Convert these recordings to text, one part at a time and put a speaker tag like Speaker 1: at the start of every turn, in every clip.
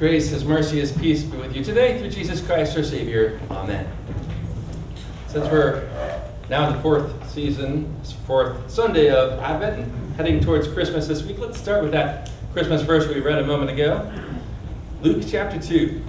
Speaker 1: Grace, His mercy, His peace be with you today through Jesus Christ our Savior. Amen. Since we're now in the fourth Sunday of Advent and heading towards Christmas this week, let's start with that Christmas verse we read a moment ago. Luke chapter 2.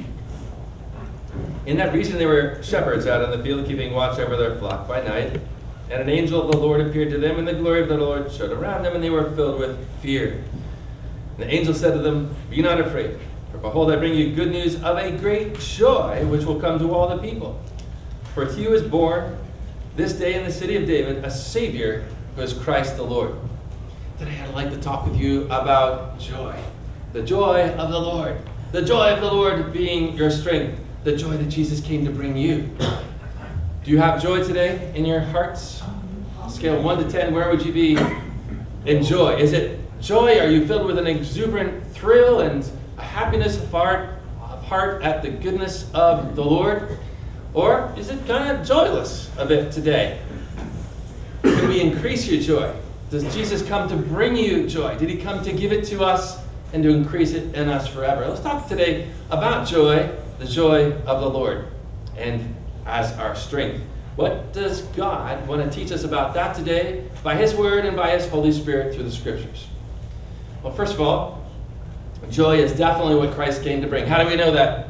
Speaker 1: In that region there were shepherds out in the field keeping watch over their flock by night. And an angel of the Lord appeared to them, and the glory of the Lord shone around them, and they were filled with fear. And the angel said to them, "Be not afraid, for behold, I bring you good news of a great joy, which will come to all the people. For to you is born this day in the city of David a Savior, who is Christ the Lord." Today I'd like to talk with you about joy. The joy of the Lord. The joy of the Lord being your strength. The joy that Jesus came to bring you. Do you have joy today in your hearts? Scale 1 to 10, where would you be in joy? Is it joy? Are you filled with an exuberant thrill and a happiness of heart at the goodness of the Lord? Or is it kind of joyless a bit today? Can we increase your joy? Does Jesus come to bring you joy? Did He come to give it to us and to increase it in us forever? Let's talk today about joy, the joy of the Lord, and as our strength. What does God want to teach us about that today by His Word and by His Holy Spirit through the Scriptures? Well, first of all, joy is definitely what Christ came to bring. How do we know that?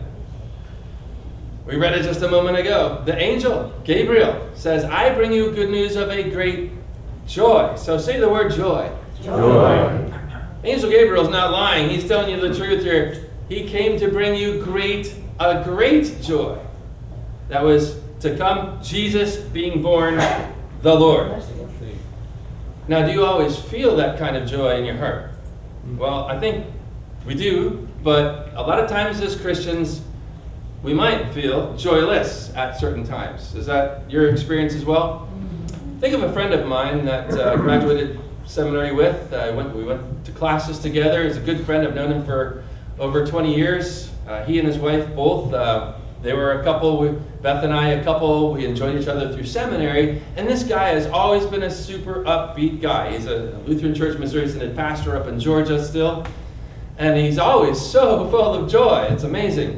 Speaker 1: We read it just a moment ago. The angel, Gabriel, says, "I bring you good news of a great joy." So say the word joy.
Speaker 2: Joy.
Speaker 1: Angel Gabriel's not lying. He's telling you the truth here. He came to bring you a great joy. That was to come, Jesus being born, the Lord. Now, do you always feel that kind of joy in your heart? Well, I think we do, but a lot of times as Christians, we might feel joyless at certain times. Is that your experience as well? Think of a friend of mine that graduated seminary with. We went to classes together. He's a good friend. I've known him for over 20 years. He and his wife both, they were a couple. Beth and I, a couple. We enjoyed each other through seminary. And this guy has always been a super upbeat guy. He's a Lutheran Church Missouri Synod pastor up in Georgia still. And he's always so full of joy. It's amazing.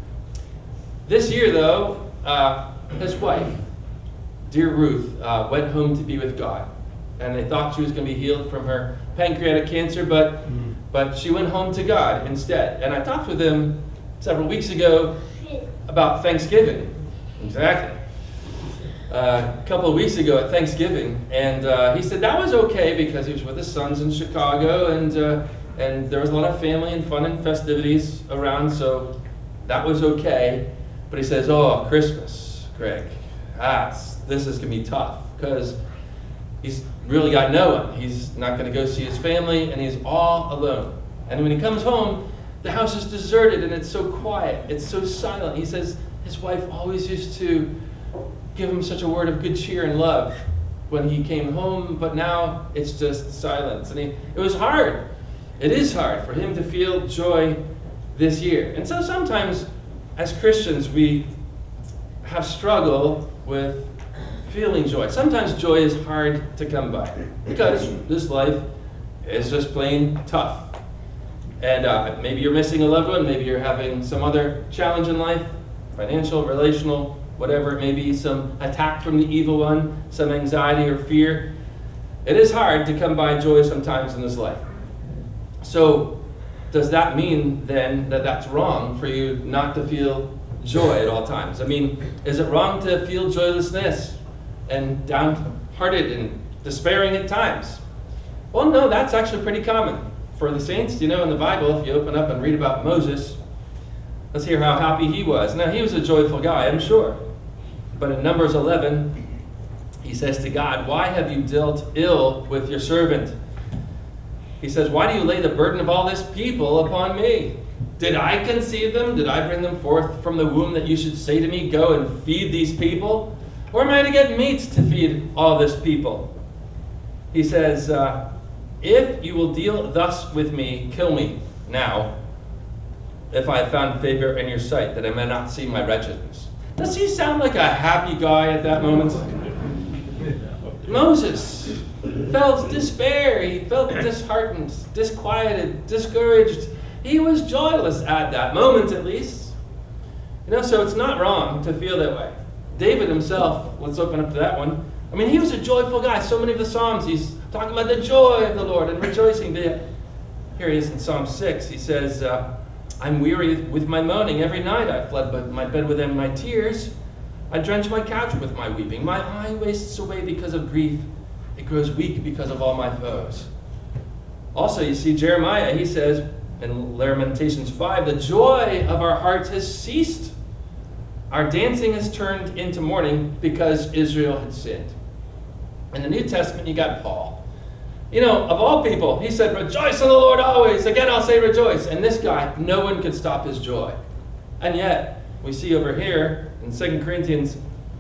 Speaker 1: This year, though, his wife, dear Ruth, went home to be with God. And they thought she was going to be healed from her pancreatic cancer, but she went home to God instead. And I talked with him several weeks ago about Thanksgiving. Exactly. A couple of weeks ago at Thanksgiving. And he said that was okay because he was with his sons in Chicago, and there was a lot of family and fun and festivities around, so that was okay. But he says, "Oh, Christmas, Greg, this is going to be tough because he's really got no one. He's not going to go see his family, and he's all alone. And when he comes home, the house is deserted, and it's so quiet. It's so silent." He says his wife always used to give him such a word of good cheer and love when he came home, but now it's just silence. And it was hard. It is hard for him to feel joy this year. And so sometimes as Christians, we have struggled with feeling joy. Sometimes joy is hard to come by because this life is just plain tough. And maybe you're missing a loved one, maybe you're having some other challenge in life, financial, relational, whatever it may be, some attack from the evil one, some anxiety or fear. It is hard to come by joy sometimes in this life. So does that mean then that that's wrong for you not to feel joy at all times? I mean, is it wrong to feel joylessness and downhearted and despairing at times? Well, no, that's actually pretty common for the saints. You know, in the Bible, if you open up and read about Moses, let's hear how happy he was. Now, he was a joyful guy, I'm sure. But in Numbers 11, he says to God, "Why have you dealt ill with your servant?" He says, "Why do you lay the burden of all this people upon me? Did I conceive them? Did I bring them forth from the womb that you should say to me, 'Go and feed these people'? Or am I to get meat to feed all this people?" He says, "If you will deal thus with me, kill me now, if I have found favor in your sight, that I may not see my wretchedness." Does he sound like a happy guy at that moment? Moses felt despair. He felt disheartened, disquieted, discouraged. He was joyless at that moment, at least. So it's not wrong to feel that way. David himself, let's open up to that one. I mean, he was a joyful guy. So many of the Psalms, he's talking about the joy of the Lord and rejoicing. Here he is in Psalm 6. He says, I'm weary with my moaning. Every night I fled my bed within my tears. I drench my couch with my weeping. My eye wastes away because of grief. It grows weak because of all my foes. Also, you see Jeremiah, he says in Lamentations 5, the joy of our hearts has ceased. Our dancing has turned into mourning because Israel had sinned. In the New Testament, you got Paul. Of all people, he said, rejoice in the Lord always. Again, I'll say rejoice. And this guy, no one could stop his joy. And yet, we see over here in 2 Corinthians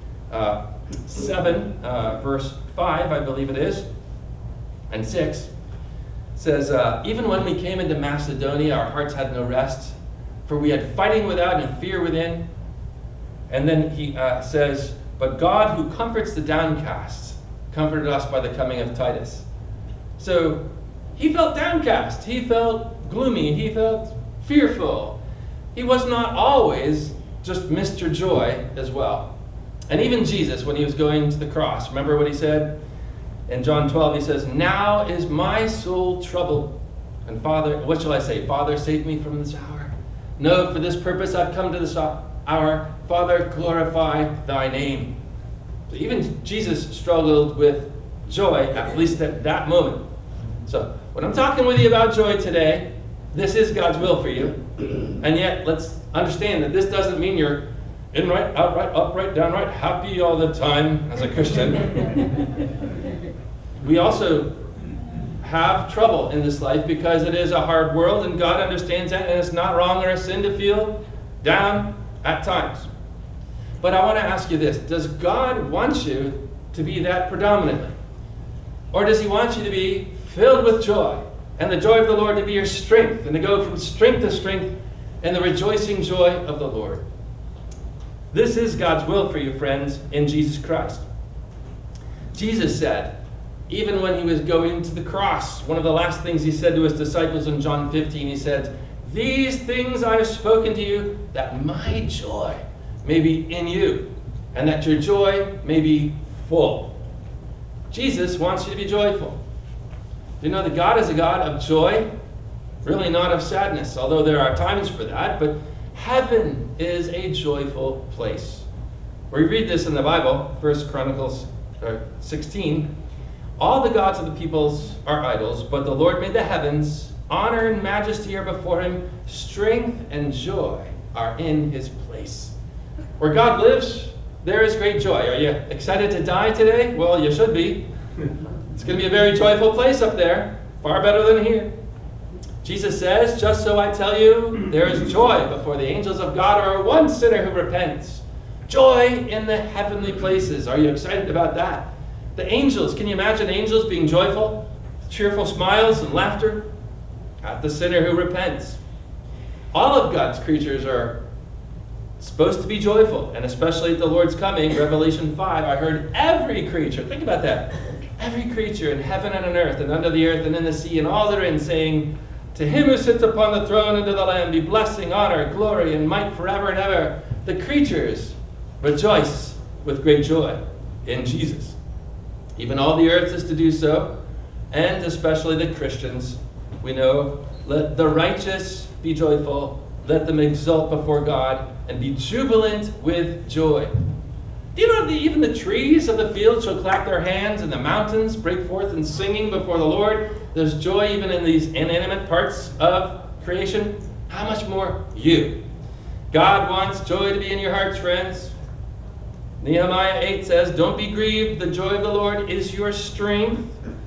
Speaker 1: 7, verse 5, I believe it is, and 6, says, even when we came into Macedonia, our hearts had no rest, for we had fighting without and fear within. And then he says, but God who comforts the downcast comforted us by the coming of Titus. So he felt downcast. He felt gloomy. He felt fearful. He was not always just Mr. Joy as well. And even Jesus, when he was going to the cross, remember what he said? In John 12, he says, now is my soul troubled. And Father, what shall I say? Father, save me from this hour. No, for this purpose I've come to this hour. Father, glorify thy name. So even Jesus struggled with joy, at least at that moment. So when I'm talking with you about joy today, this is God's will for you. And yet, let's understand that this doesn't mean you're in-right, outright, upright, downright, happy all the time as a Christian. We also have trouble in this life because it is a hard world, and God understands that, and it's not wrong or a sin to feel down at times. But I want to ask you this. Does God want you to be that predominantly? Or does he want you to be filled with joy, and the joy of the Lord to be your strength, and to go from strength to strength in the rejoicing joy of the Lord? This is God's will for you, friends, in Jesus Christ. Jesus said, even when he was going to the cross, one of the last things he said to his disciples in John 15, he said, these things I have spoken to you, that my joy may be in you, and that your joy may be full. Jesus wants you to be joyful. Do you know that God is a God of joy? Really not of sadness, although there are times for that, but heaven is a joyful place. We read this in the Bible, 1 Chronicles 16. All the gods of the peoples are idols, but the Lord made the heavens. Honor and majesty are before him. Strength and joy are in his place. Where God lives, there is great joy. Are you excited to die today? Well, you should be. It's going to be a very joyful place up there, far better than here. Jesus says, just so I tell you, there is joy before the angels of God or one sinner who repents. Joy in the heavenly places. Are you excited about that? The angels, can you imagine angels being joyful? Cheerful smiles and laughter at the sinner who repents. All of God's creatures are supposed to be joyful, and especially at the Lord's coming, Revelation 5, I heard every creature, think about that, every creature in heaven and on earth and under the earth and in the sea and all therein saying, to him who sits upon the throne and to the Lamb be blessing, honor, glory, and might forever and ever. The creatures rejoice with great joy in Jesus. Even all the earth is to do so, and especially the Christians. We know, let the righteous be joyful, let them exult before God, and be jubilant with joy. Do you know that even the trees of the field shall clap their hands, and the mountains break forth in singing before the Lord? There's joy even in these inanimate parts of creation. How much more you? God wants joy to be in your hearts, friends. Nehemiah 8 says, don't be grieved, the joy of the Lord is your strength.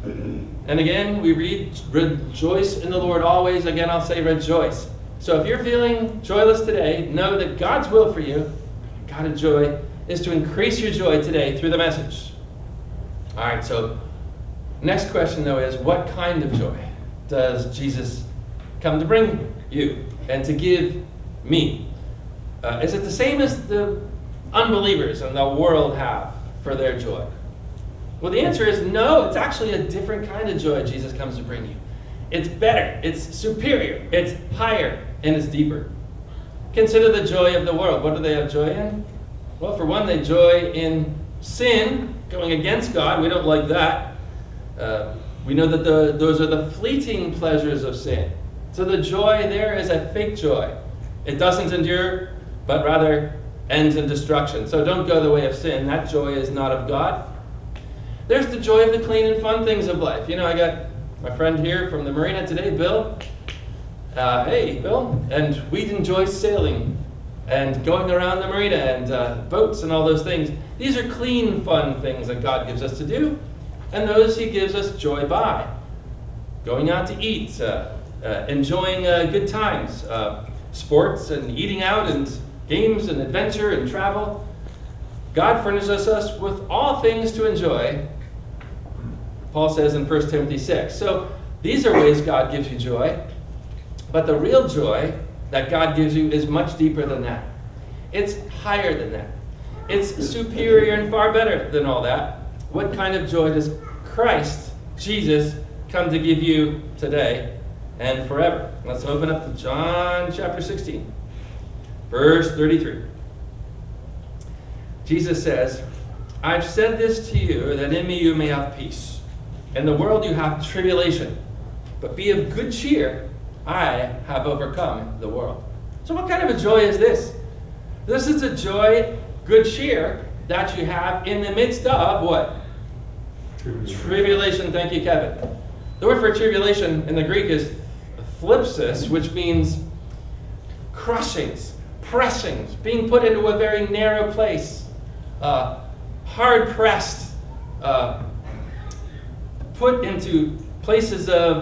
Speaker 1: And again, we read, rejoice in the Lord always. Again, I'll say rejoice. So if you're feeling joyless today, know that God's will for you, God of joy, is to increase your joy today through the message. All right, so next question, though, is what kind of joy does Jesus come to bring you and to give me? Is it the same as the unbelievers in the world have for their joy? Well, the answer is no. It's actually a different kind of joy Jesus comes to bring you. It's better, it's superior, it's higher, and it's deeper. Consider the joy of the world. What do they have joy in? Well, for one, they joy in sin, going against God. We don't like that. We know that those are the fleeting pleasures of sin. So the joy there is a fake joy. It doesn't endure, but rather ends in destruction. So don't go the way of sin. That joy is not of God. There's the joy of the clean and fun things of life. You know, I got my friend here from the marina today, Bill. Hey, Bill. And we enjoy sailing and going around the marina and boats and all those things. These are clean, fun things that God gives us to do. And those he gives us joy by. Going out to eat, enjoying good times, sports and eating out and games and adventure and travel. God furnishes us with all things to enjoy, Paul says in 1 Timothy 6. So these are ways God gives you joy. But the real joy that God gives you is much deeper than that. It's higher than that. It's superior and far better than all that. What kind of joy does Christ, Jesus, come to give you today and forever? Let's open up to John chapter 16, verse 33. Jesus says, I've said this to you, that in me you may have peace. In the world you have tribulation, but be of good cheer. I have overcome the world. So what kind of a joy is this? This is a joy, good cheer, that you have in the midst of what? Tribulation. Thank you, Kevin. The word for tribulation in the Greek is thlipsis, which means crushings, pressings, being put into a very narrow place, hard pressed, put into places of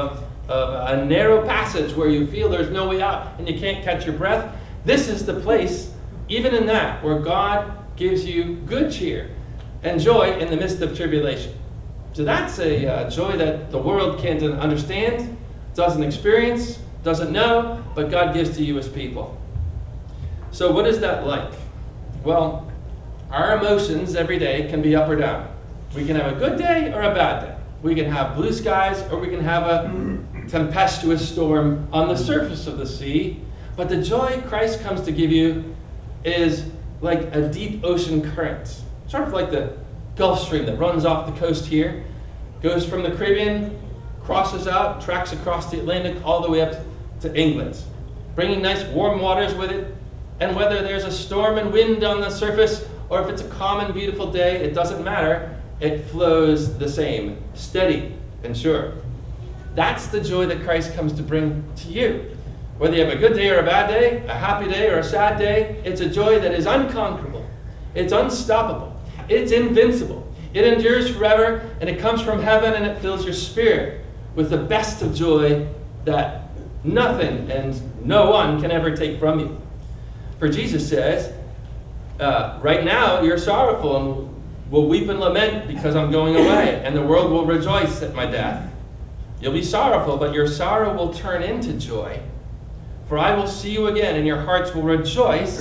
Speaker 1: a narrow passage where you feel there's no way out and you can't catch your breath. This is the place, even in that, where God gives you good cheer and joy in the midst of tribulation. So that's a joy that the world can't understand, doesn't experience, doesn't know, but God gives to you as people. So what is that like? Well, our emotions every day can be up or down. We can have a good day or a bad day. We can have blue skies or we can have a tempestuous storm on the surface of the sea. But the joy Christ comes to give you is like a deep ocean current. Sort of like the Gulf Stream that runs off the coast here, goes from the Caribbean, crosses out, tracks across the Atlantic all the way up to England, bringing nice warm waters with it. And whether there's a storm and wind on the surface or if it's a calm and beautiful day, it doesn't matter. It flows the same, steady and sure. That's the joy that Christ comes to bring to you. Whether you have a good day or a bad day, a happy day or a sad day, it's a joy that is unconquerable. It's unstoppable. It's invincible. It endures forever, and it comes from heaven, and it fills your spirit with the best of joy that nothing and no one can ever take from you. For Jesus says, right now you're sorrowful and will weep and lament because I'm going away, and the world will rejoice at my death. You'll be sorrowful, but your sorrow will turn into joy. For I will see you again, and your hearts will rejoice,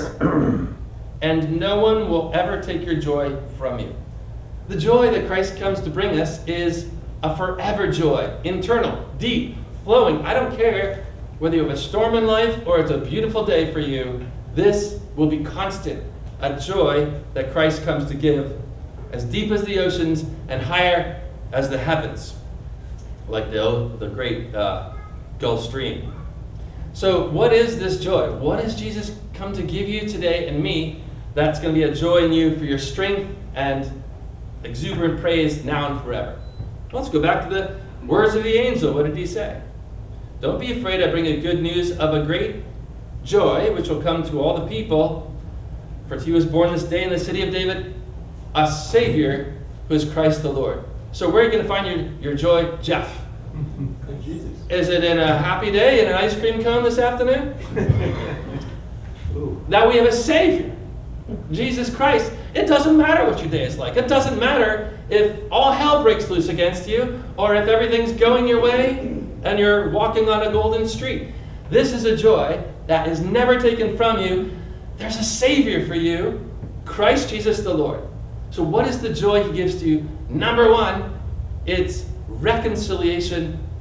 Speaker 1: and no one will ever take your joy from you. The joy that Christ comes to bring us is a forever joy, internal, deep, flowing. I don't care whether you have a storm in life or it's a beautiful day for you. This will be constant, a joy that Christ comes to give, as deep as the oceans and higher as the heavens, like the great Gulf Stream. So what is this joy? What has Jesus come to give you today and me that's going to be a joy in you for your strength and exuberant praise now and forever? Let's go back to the words of the angel. What did he say? Don't be afraid, I bring you good news of a great joy, which will come to all the people. For to you is born this day in the city of David a Savior who is Christ the Lord. So where are you going to find your joy, Jeff?
Speaker 2: Jesus.
Speaker 1: Is it in a happy day in an ice cream cone this afternoon? That we have a Savior, Jesus Christ. It doesn't matter what your day is like. It doesn't matter if all hell breaks loose against you or if everything's going your way and you're walking on a golden street. This is a joy that is never taken from you. There's a Savior for you, Christ Jesus the Lord. So what is the joy he gives to you? Number one, it's reconciliation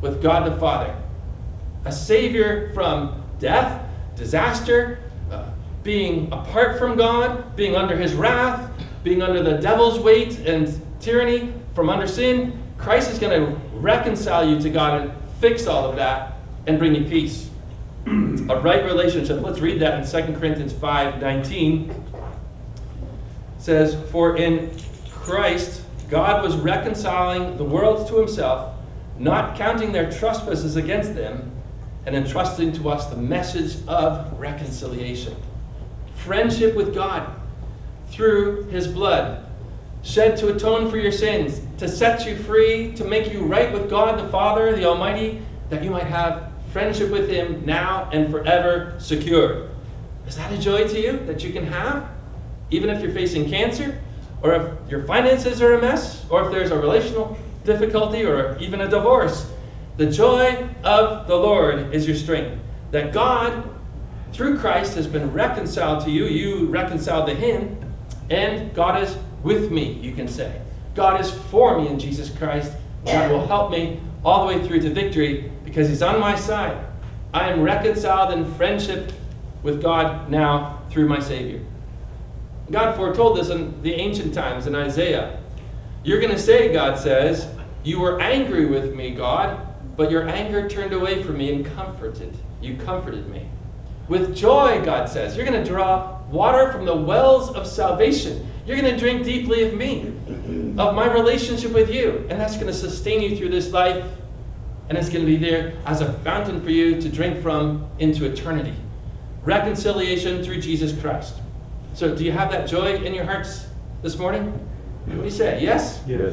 Speaker 1: with God the Father. A Savior from death, disaster, being apart from God, being under his wrath, being under the devil's weight and tyranny from under sin. Christ is going to reconcile you to God and fix all of that and bring you peace. A right relationship. Let's read that in 2 Corinthians 5:19. It says, "For in Christ God was reconciling the world to himself, not counting their trespasses against them, and entrusting to us the message of reconciliation." Friendship with God through his blood, shed to atone for your sins, to set you free, to make you right with God the Father, the Almighty, that you might have friendship with him now and forever secure. Is that a joy to you that you can have? Even if you're facing cancer, or if your finances are a mess, or if there's a relational difficulty, or even a divorce. The joy of the Lord is your strength. That God, through Christ, has been reconciled to you. You reconciled to him. And God is with me, you can say. God is for me in Jesus Christ. God will help me all the way through to victory because he's on my side. I am reconciled in friendship with God now through my Savior. God foretold this in the ancient times in Isaiah. You're going to say, God says, "You were angry with me, God, but your anger turned away from me and comforted. You comforted me." With joy, God says, you're going to draw water from the wells of salvation. You're going to drink deeply of me, of my relationship with you. And that's going to sustain you through this life. And it's going to be there as a fountain for you to drink from into eternity. Reconciliation through Jesus Christ. So do you have that joy in your hearts this morning? What do you say? Yes?
Speaker 2: Yes.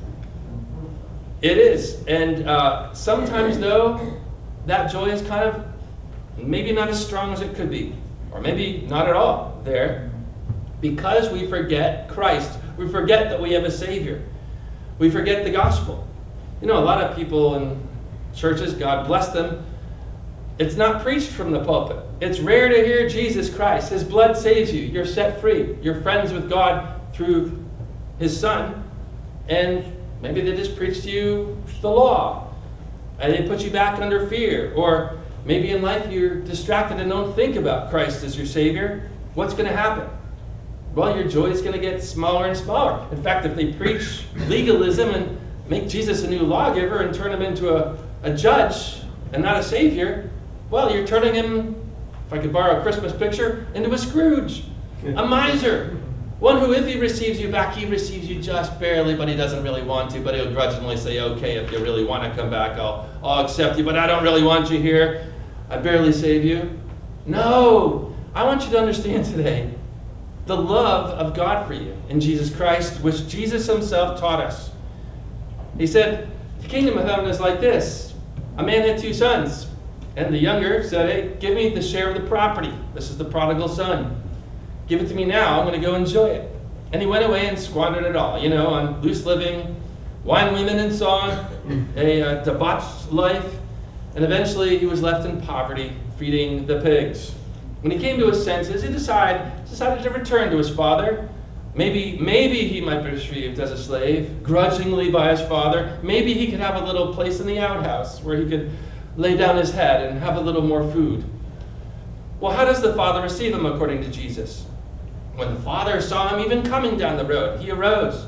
Speaker 1: It is. And sometimes, though, that joy is kind of maybe not as strong as it could be. Or maybe not at all there. Because we forget Christ. We forget that we have a Savior. We forget the gospel. You know, a lot of people in churches, God bless them, it's not preached from the pulpit. It's rare to hear Jesus Christ. His blood saves you. You're set free. You're friends with God through his Son. And maybe they just preach to you the law. And they put you back under fear. Or maybe in life you're distracted and don't think about Christ as your Savior. What's going to happen? Well, your joy is going to get smaller and smaller. In fact, if they preach legalism and make Jesus a new lawgiver and turn him into a judge and not a Savior, well, you're turning him, if I could borrow a Christmas picture, into a Scrooge, a miser. One who, if he receives you back, he receives you just barely, but he doesn't really want to, but he'll grudgingly say, okay, if you really want to come back, I'll accept you, but I don't really want you here. I barely save you. No, I want you to understand today the love of God for you in Jesus Christ, which Jesus himself taught us. He said, the kingdom of heaven is like this. A man had 2 sons, and the younger said, hey, give me the share of the property. This is the prodigal son. Give it to me now. I'm going to go enjoy it. And he went away and squandered it all, on loose living, wine, women, and song, a debauched life. And eventually he was left in poverty, feeding the pigs. When he came to his senses, he decided to return to his father. Maybe he might be received as a slave, grudgingly by his father. Maybe he could have a little place in the outhouse where he could lay down his head and have a little more food. Well, how does the father receive him according to Jesus? When the father saw him even coming down the road, he arose.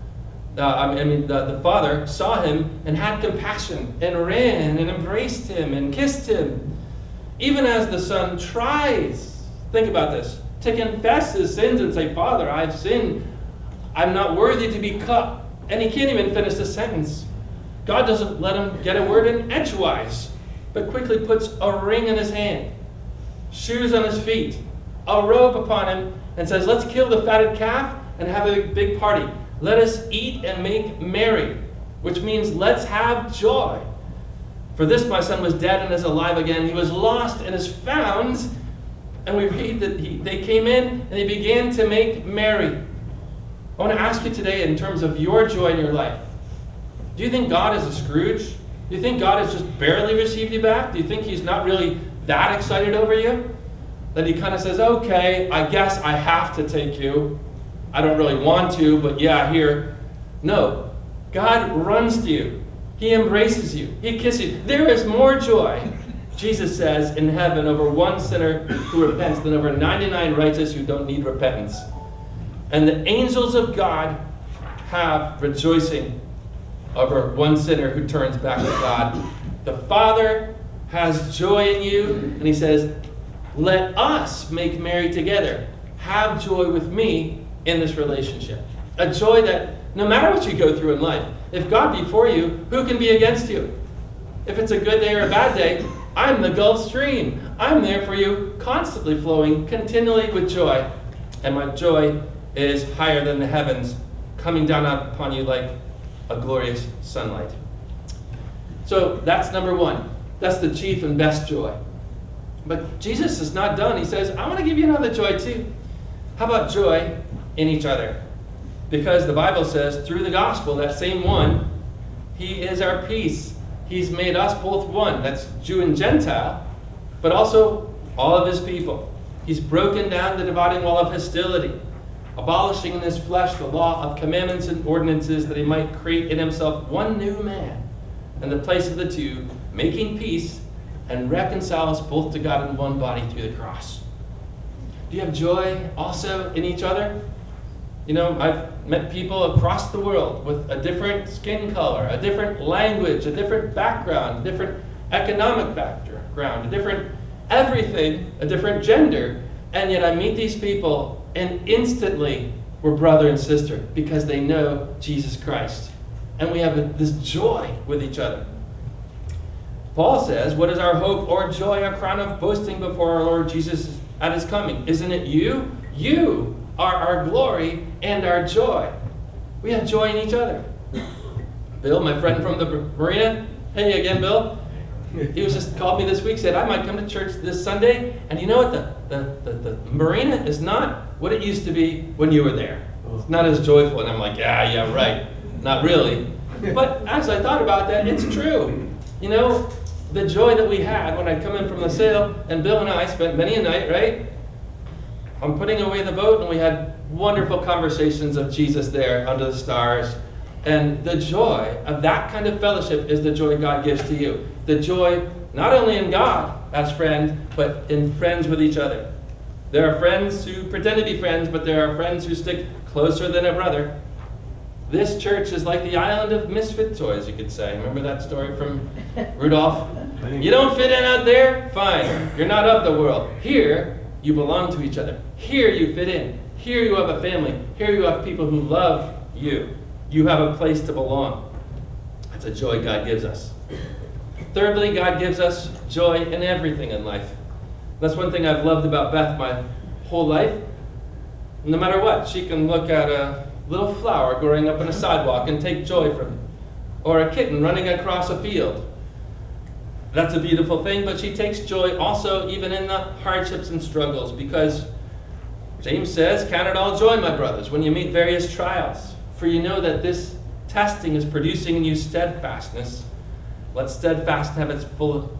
Speaker 1: The father saw him and had compassion and ran and embraced him and kissed him. Even as the son tries, think about this, to confess his sins and say, Father, I've sinned. I'm not worthy to be cut. And he can't even finish the sentence. God doesn't let him get a word in edgewise, but quickly puts a ring in his hand, shoes on his feet, a robe upon him, and says, let's kill the fatted calf and have a big party. Let us eat and make merry, which means let's have joy. For this my son was dead and is alive again. He was lost and is found. And we read that they came in and they began to make merry. I want to ask you today in terms of your joy in your life. Do you think God is a Scrooge? Do you think God has just barely received you back? Do you think he's not really that excited over you? That he kind of says, okay, I guess I have to take you. I don't really want to, but yeah, here. No. God runs to you. He embraces you. He kisses you. There is more joy, Jesus says, in heaven over one sinner who repents than over 99 righteous who don't need repentance. And the angels of God have rejoicing over one sinner who turns back to God. The Father has joy in you, and he says, let us make merry together. Have joy with me in this relationship. A joy that no matter what you go through in life, if God be for you, who can be against you? If it's a good day or a bad day, I'm the Gulf Stream. I'm there for you, constantly flowing, continually with joy. And my joy is higher than the heavens, coming down upon you like a glorious sunlight. So that's number one. That's the chief and best joy. But Jesus is not done. He says, I want to give you another joy too. How about joy in each other? Because the Bible says, through the gospel, that same one, he is our peace. He's made us both one. That's Jew and Gentile, but also all of his people. He's broken down the dividing wall of hostility, abolishing in his flesh the law of commandments and ordinances, that he might create in himself one new man in the place of the two, making peace and reconcile us both to God in one body through the cross. Do you have joy also in each other? You know, I've met people across the world with a different skin color, a different language, a different background, a different economic background, a different everything, a different gender, and yet I meet these people and instantly we're brother and sister because they know Jesus Christ. And we have this joy with each other. Paul says, what is our hope or joy, a crown of boasting before our Lord Jesus at his coming? Isn't it you? You are our glory and our joy. We have joy in each other. Bill, my friend from the marina, hey again, Bill. He was just called me this week, said I might come to church this Sunday, and you know what? The marina is not what it used to be when you were there. It's not as joyful, and I'm like, yeah, right. Not really. But as I thought about that, it's true. You know, the joy that we had when I'd come in from the sail, and Bill and I spent many a night, right? I'm putting away the boat, and we had wonderful conversations of Jesus there under the stars. And the joy of that kind of fellowship is the joy God gives to you. The joy not only in God as friend, but in friends with each other. There are friends who pretend to be friends, but there are friends who stick closer than a brother. This church is like the island of misfit toys, you could say. Remember that story from Rudolph? You don't fit in out there? Fine. You're not of the world. Here, you belong to each other. Here you fit in. Here you have a family. Here you have people who love you. You have a place to belong. That's a joy God gives us. Thirdly, God gives us joy in everything in life. That's one thing I've loved about Beth my whole life. No matter what, she can look at a little flower growing up on a sidewalk and take joy from it. Or a kitten running across a field. That's a beautiful thing, but she takes joy also even in the hardships and struggles, because James says, count it all joy, my brothers, when you meet various trials. For you know that this testing is producing in you steadfastness. Let steadfastness have its full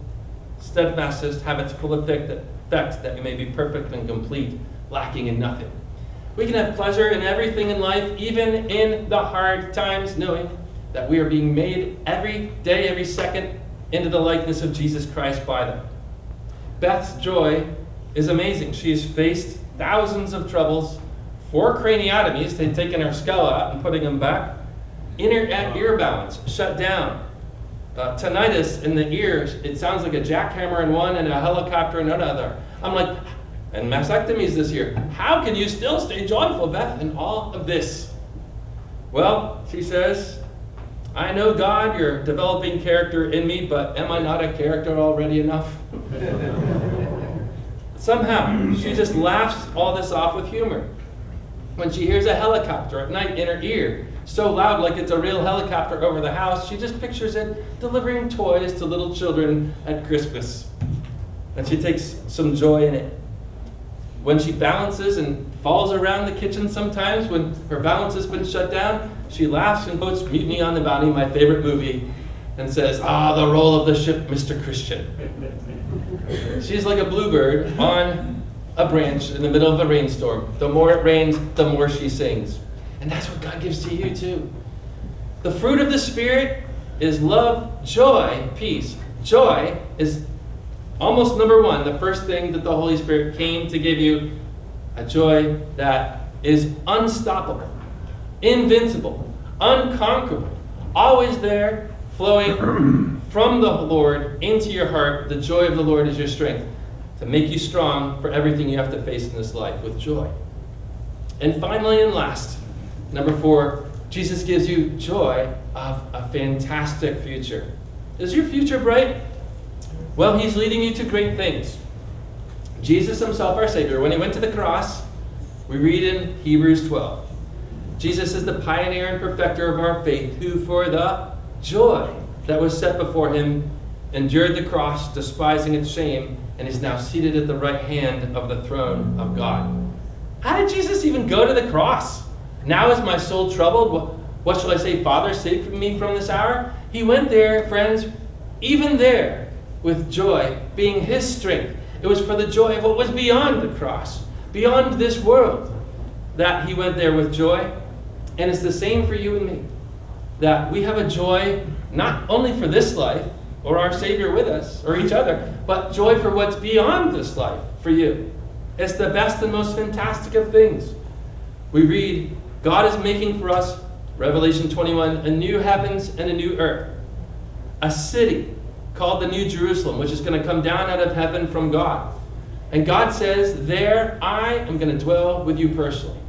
Speaker 1: effect, that you may be perfect and complete, lacking in nothing. We can have pleasure in everything in life, even in the hard times, knowing that we are being made every day, every second, into the likeness of Jesus Christ by them. Beth's joy is amazing. She has faced thousands of troubles, 4 craniotomies, they'd taken her skull out and putting them back, ear balance shut down, tinnitus in the ears, it sounds like a jackhammer in one and a helicopter in another. I'm like, and mastectomies this year. How can you still stay joyful, Beth, in all of this? Well, she says, I know, God, you're developing character in me, but am I not a character already enough? Somehow, she just laughs all this off with humor. When she hears a helicopter at night in her ear, so loud like it's a real helicopter over the house, she just pictures it delivering toys to little children at Christmas. And she takes some joy in it. When she balances and falls around the kitchen sometimes, when her balance has been shut down, she laughs and quotes Mutiny on the Bounty, my favorite movie, and says, the roll of the ship, Mr. Christian. She's like a bluebird on a branch in the middle of a rainstorm. The more it rains, the more she sings. And that's what God gives to you too. The fruit of the Spirit is love, joy, peace. Joy is almost number one, the first thing that the Holy Spirit came to give you, a joy that is unstoppable, invincible, unconquerable, always there, flowing from the Lord into your heart. The joy of the Lord is your strength to make you strong for everything you have to face in this life with joy. And finally and last, number 4, Jesus gives you joy of a fantastic future. Is your future bright? Well, he's leading you to great things. Jesus himself, our Savior, when he went to the cross, we read in Hebrews 12, Jesus is the pioneer and perfecter of our faith, who for the joy that was set before him endured the cross, despising its shame, and is now seated at the right hand of the throne of God. How did Jesus even go to the cross? Now is my soul troubled? What shall I say? Father, save me from this hour? He went there, friends, even there, with joy being his strength. It was for the joy of what was beyond the cross, beyond this world, that he went there with joy. And it's the same for you and me, that we have a joy not only for this life, or our Savior with us, or each other, but joy for what's beyond this life for you. It's the best and most fantastic of things. We read, God is making for us, Revelation 21, a new heavens and a new earth. A city called the New Jerusalem, which is going to come down out of heaven from God. And God says, there I am going to dwell with you personally.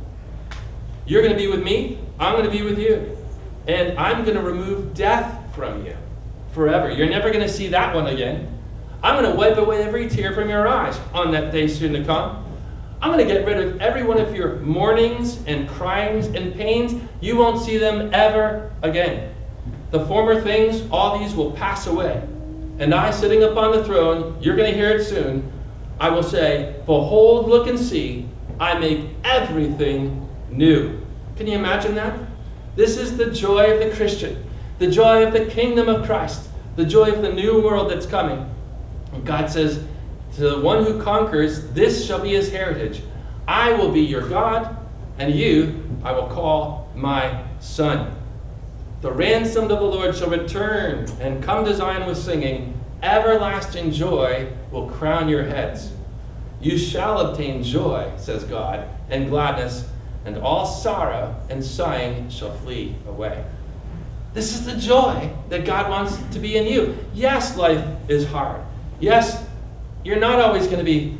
Speaker 1: You're going to be with me, I'm going to be with you. And I'm going to remove death from you forever. You're never going to see that one again. I'm going to wipe away every tear from your eyes on that day soon to come. I'm going to get rid of every one of your mournings and cryings and pains. You won't see them ever again. The former things, all these will pass away. And I, sitting upon the throne, you're going to hear it soon, I will say, behold, look and see, I make everything new. Can you imagine that? This is the joy of the Christian, the joy of the kingdom of Christ, the joy of the new world that's coming. And God says, to the one who conquers, this shall be his heritage. I will be your God, and you I will call my son. The ransomed of the Lord shall return and come to Zion with singing. Everlasting joy will crown your heads. You shall obtain joy, says God, and gladness, and all sorrow and sighing shall flee away. This is the joy that God wants to be in you. Yes, life is hard. Yes, you're not always going to be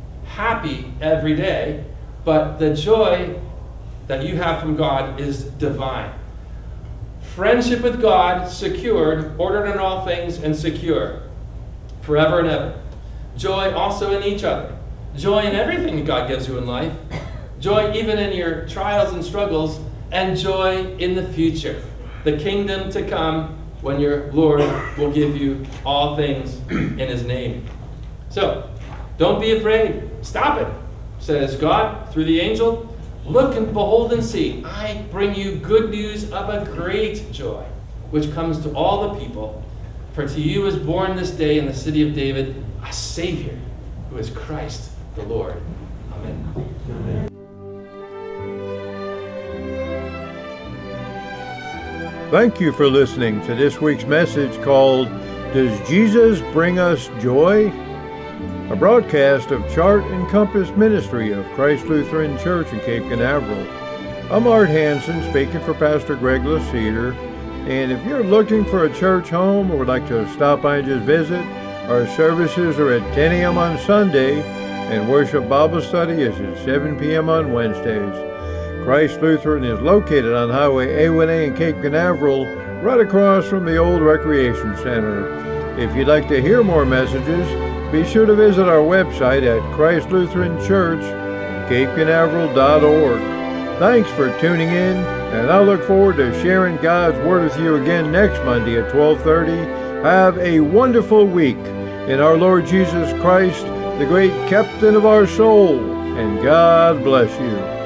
Speaker 1: happy every day, but the joy that you have from God is divine. Friendship with God, secured, ordered in all things, and secure, forever and ever. Joy also in each other. Joy in everything that God gives you in life. Joy even in your trials and struggles, and joy in the future. The kingdom to come when your Lord will give you all things in his name. So, don't be afraid. Stop it, says God through the angel. Look and behold and see. I bring you good news of a great joy, which comes to all the people. For to you is born this day in the city of David a Savior, who is Christ the Lord. Amen. Amen.
Speaker 2: Thank you for listening to this week's message called, Does Jesus Bring Us Joy? A broadcast of Chart and Compass Ministry of Christ Lutheran Church in Cape Canaveral. I'm Art Hansen, speaking for Pastor Greg LaCedar, and if you're looking for a church home or would like to stop by and just visit, our services are at 10 a.m. on Sunday, and worship Bible study is at 7 p.m. on Wednesdays. Christ Lutheran is located on Highway A1A in Cape Canaveral, right across from the old Recreation Center. If you'd like to hear more messages, be sure to visit our website at Christ Lutheran Church, CapeCanaveral.org. Thanks for tuning in, and I look forward to sharing God's Word with you again next Monday at 12:30. Have a wonderful week in our Lord Jesus Christ, the great captain of our soul, and God bless you.